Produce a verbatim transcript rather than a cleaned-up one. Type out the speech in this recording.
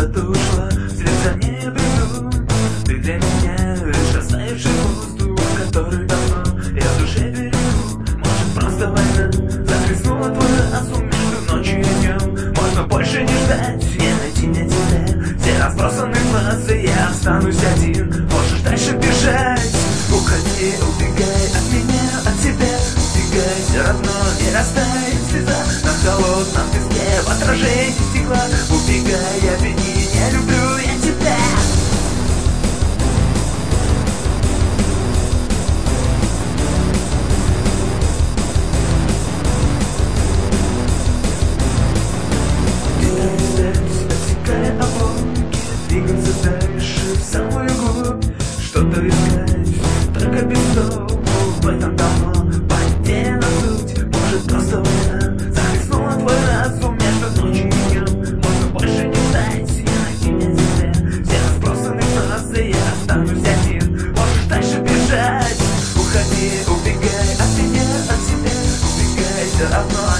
куда-то ушла, вслед за ней я бреду. Ты для меня лишь растаявший воздух, который давно я в душе берегу. Может, просто война захлестнула твой разум между ночью и днем. Можно больше не ждать, не найти мне тебя. Все разбросаны фразы, я останусь один. Можешь дальше бежать, уходи, убегай от меня, от тебя. Убегай, все равно не растает слеза на холодном песке в отражении стекла. Убегай, обвини, не люблю я тебя. Отсекая обломки, двигаться дальше в самую глубь. Что-то искать, только без толку. В этом давно потеряна суть. Может, просто война захлестнула твой разум между ночью и днем. Можно больше не ждать, не найти мне тебя. Все разбросаны фразы, я останусь один. Можешь дальше бежать, уходи, убегай от меня, от себя. Убегай, все равно